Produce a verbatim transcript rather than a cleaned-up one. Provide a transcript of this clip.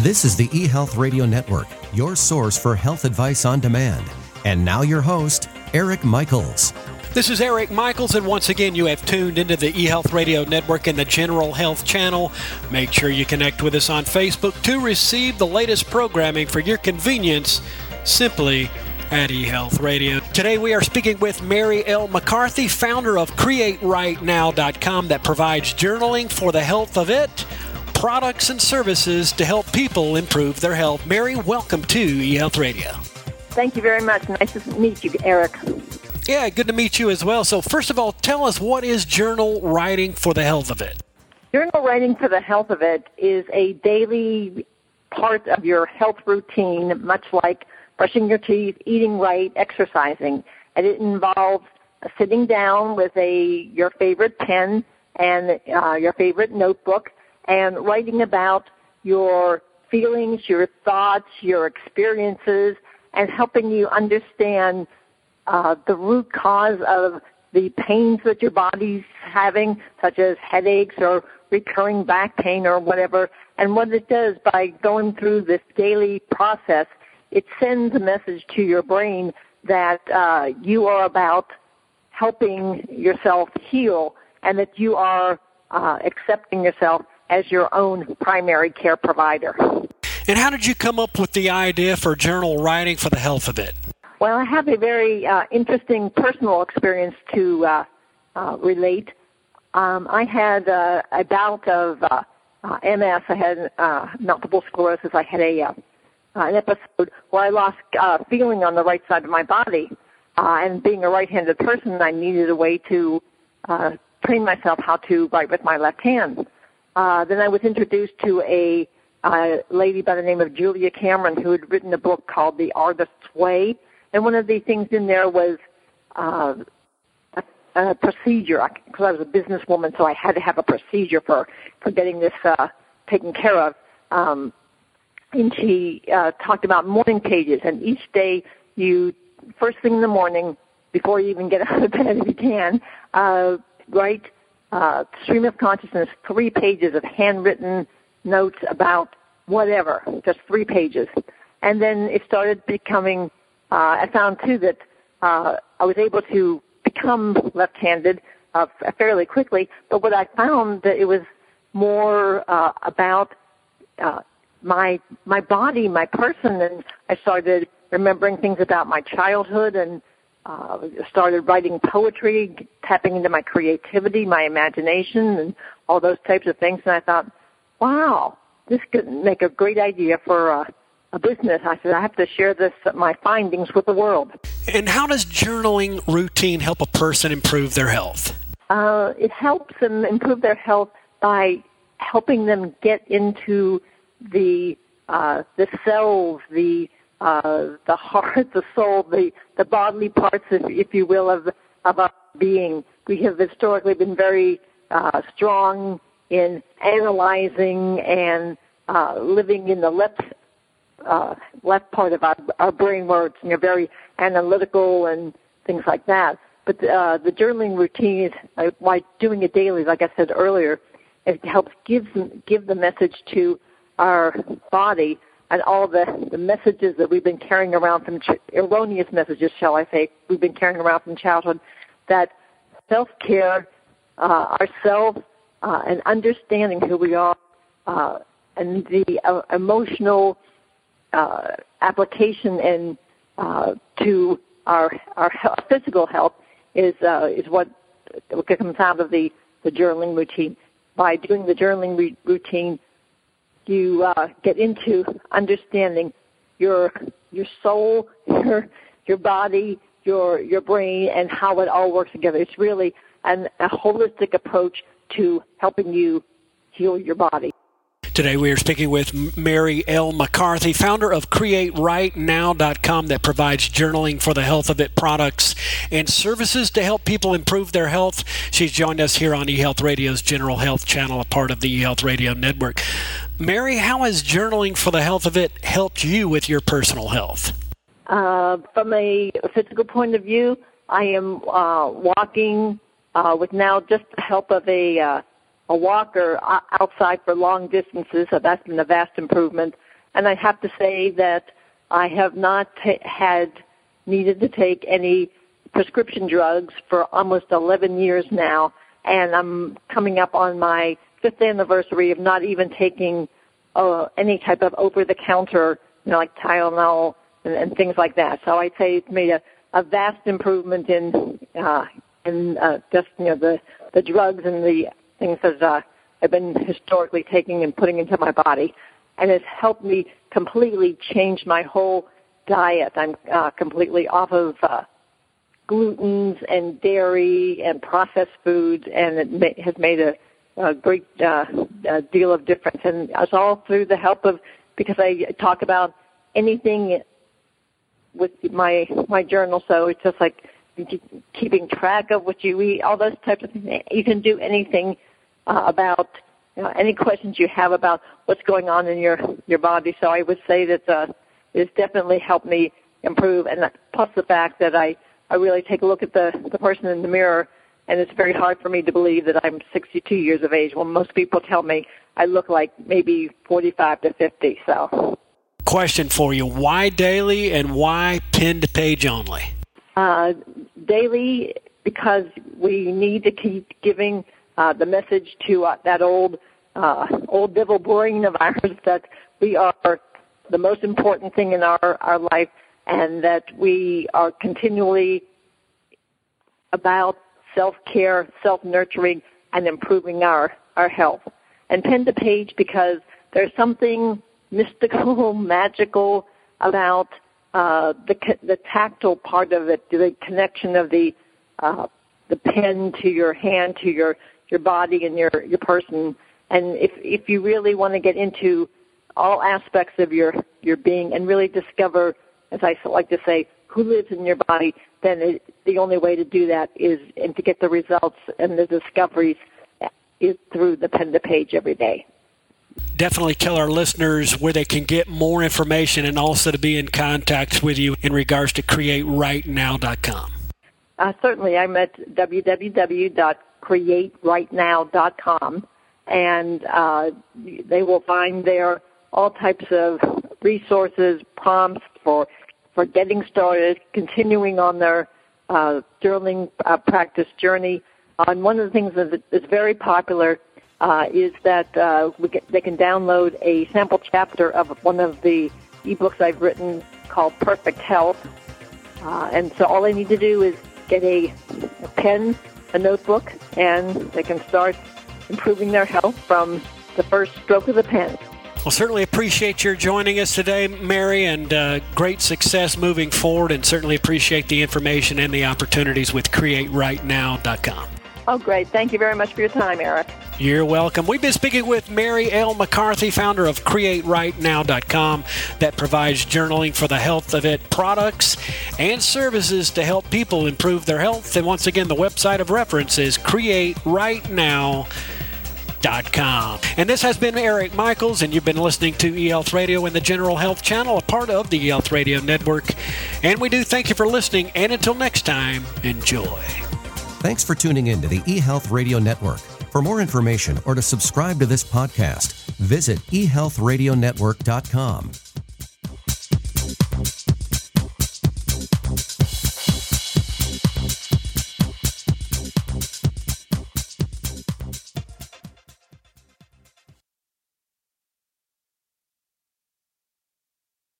This is the eHealth Radio Network, your source for health advice on demand. And now your host, Eric Michaels. This is Eric Michaels, and once again, you have tuned into the eHealth Radio Network and the General Health Channel. Make sure you connect with us on Facebook to receive the latest programming for your convenience, simply at eHealth Radio. Today we are speaking with Mary L. McCarthy, founder of Create Right Now dot com, that provides journaling for the health of it, products and services to help people improve their health. Mary, welcome to eHealth Radio. Thank you very much. Nice to meet you, Eric. Yeah, good to meet you as well. So first of all, tell us, what is journal writing for the health of it? Journal writing for the health of it is a daily part of your health routine, much like brushing your teeth, eating right, exercising. And it involves sitting down with a your favorite pen and uh, your favorite notebook and writing about your feelings, your thoughts, your experiences, and helping you understand Uh, the root cause of the pains that your body's having, such as headaches or recurring back pain or whatever. And what it does by going through this daily process, it sends a message to your brain that uh, you are about helping yourself heal and that you are uh, accepting yourself as your own primary care provider. And how did you come up with the idea for journal writing for the health of it? Well, I have a very uh, interesting personal experience to uh, uh, relate. Um, I had uh, a bout of uh, uh, M S. I had uh, multiple sclerosis. I had a uh, uh, an episode where I lost uh, feeling on the right side of my body. Uh, and being a right-handed person, I needed a way to uh, train myself how to write with my left hand. Uh, then I was introduced to a uh, lady by the name of Julia Cameron, who had written a book called The Artist's Way. And one of the things in there was uh, a, a procedure, because I was a businesswoman, so I had to have a procedure for, for getting this uh, taken care of. Um, and she uh, talked about morning pages, and each day you, first thing in the morning, before you even get out of bed if you can, uh, write uh, stream of consciousness, three pages of handwritten notes about whatever, just three pages. And then it started becoming Uh, I found, too, that uh, I was able to become left-handed uh, fairly quickly, but what I found that it was more uh, about uh, my my body, my person, and I started remembering things about my childhood and uh, started writing poetry, tapping into my creativity, my imagination, and all those types of things, and I thought, wow, this could make a great idea for uh, a business. I said, I have to share this, my findings with the world. And how does journaling routine help a person improve their health? Uh, it helps them improve their health by helping them get into the uh, the cells, the uh, the heart, the soul, the, the bodily parts, if, if you will, of of our being. We have historically been very uh, strong in analyzing and uh, living in the left Uh, left part of our, our brain where it's, you know, very analytical and things like that. But uh, the journaling routine, is, uh, by doing it daily, like I said earlier, it helps give, give the message to our body and all the, the messages that we've been carrying around from, ch- erroneous messages, shall I say, we've been carrying around from childhood, that self-care, uh, ourselves, uh, and understanding who we are, uh, and the uh, emotional Uh, application and uh, to our our physical health is uh, is what what comes out of the, the journaling routine. By doing the journaling re- routine, you uh, get into understanding your your soul, your your body, your your brain, and how it all works together. It's really an, a holistic approach to helping you heal your body. Today we are speaking with Mary L. McCarthy, founder of Create Right Now dot com, that provides journaling for the health of it products and services to help people improve their health. She's joined us here on eHealth Radio's General Health Channel, a part of the eHealth Radio Network. Mary, how has journaling for the health of it helped you with your personal health? Uh, from a physical point of view, I am uh, walking uh, with now just the help of a uh, a walker outside for long distances, so that's been a vast improvement. And I have to say that I have not t- had needed to take any prescription drugs for almost eleven years now, and I'm coming up on my fifth anniversary of not even taking uh, any type of over-the-counter, you know, like Tylenol and, and things like that. So I'd say it's made a, a vast improvement in uh, in uh, just, you know, the, the drugs and the things that uh, I've been historically taking and putting into my body. And it's helped me completely change my whole diet. I'm uh, completely off of uh, glutens and dairy and processed foods, and it ma- has made a, a great uh, a deal of difference. And it's all through the help of, because I talk about anything with my my journal, so it's just like keeping track of what you eat, all those types of things. You can do anything uh, about, you know, any questions you have about what's going on in your, your body. So I would say that uh, it's definitely helped me improve, and plus the fact that I, I really take a look at the, the person in the mirror, and it's very hard for me to believe that I'm sixty-two years of age. Well, most people tell me I look like maybe forty-five to fifty. So, question for you: why daily, and why pen to page only? Uh, daily, because we need to keep giving uh, the message to uh, that old uh, old devil brain of ours that we are the most important thing in our, our life, and that we are continually about self-care, self-nurturing, and improving our, our health. And pen to page because there's something mystical, magical about uh, the the tactile part of it, the connection of the uh, the pen to your hand, to your, your body and your, your person. And if if you really want to get into all aspects of your, your being and really discover, as I like to say, who lives in your body, then it, the only way to do that is, and to get the results and the discoveries, is through the pen to page every day. Definitely tell our listeners where they can get more information and also to be in contact with you in regards to create right now dot com. Uh, certainly. I'm at w w w dot create right now dot com, and uh, they will find there all types of resources, prompts for for getting started, continuing on their uh, journaling uh, practice journey. Uh, and one of the things that is very popular uh, is that uh, we get, they can download a sample chapter of one of the ebooks I've written called Perfect Health. Uh, and so all they need to do is get a, a pen, a notebook, and they can start improving their health from the first stroke of the pen. Well, certainly appreciate your joining us today, Mary, and uh, great success moving forward, and certainly appreciate the information and the opportunities with create right now dot com. Oh, great. Thank you very much for your time, Eric. You're welcome. We've been speaking with Mary L. McCarthy, founder of create right now dot com, that provides journaling for the health of it products and services to help people improve their health. And once again, the website of reference is create right now dot com. And this has been Eric Michaels, and you've been listening to eHealth Radio and the General Health Channel, a part of the eHealth Radio Network. And we do thank you for listening, and until next time, enjoy. Thanks for tuning in to the eHealth Radio Network. For more information or to subscribe to this podcast, visit e health radio network dot com.